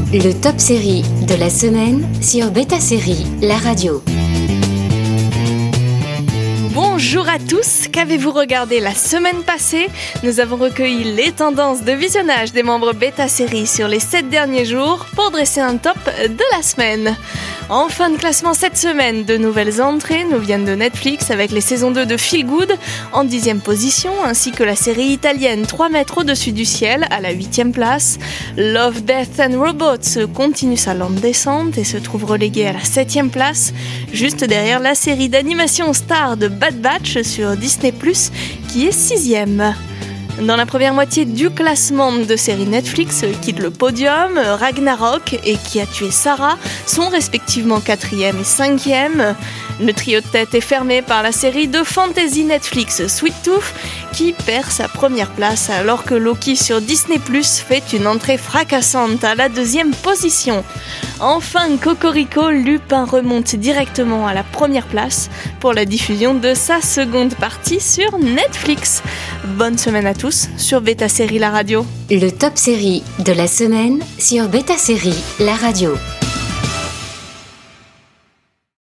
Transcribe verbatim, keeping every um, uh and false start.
Le top série de la semaine sur Beta Série, la radio. Bonjour à tous, qu'avez-vous regardé la semaine passée ? Nous avons recueilli les tendances de visionnage des membres Beta Série sur les sept derniers jours pour dresser un top de la semaine. En fin de classement cette semaine, de nouvelles entrées nous viennent de Netflix avec les saisons deux de Feel Good en dixième position, ainsi que la série italienne trois mètres au-dessus du ciel à la huitième place. Love, Death and Robots continue sa lente descente et se trouve reléguée à la septième place, juste derrière la série d'animation Star de Bad Batch sur Disney plus, qui est sixième. Dans la première moitié du classement de séries Netflix quitte le podium, Ragnarok et Qui a tué Sarah sont respectivement quatrième et cinquième. Le trio de tête est fermé par la série de fantasy Netflix Sweet Tooth qui perd sa première place alors que Loki sur Disney plus fait une entrée fracassante à la deuxième position. Enfin, Cocorico, Lupin remonte directement à la première place pour la diffusion de sa seconde partie sur Netflix. Bonne semaine à tous sur Beta Série la radio. Le top série de la semaine sur Beta Série, la radio.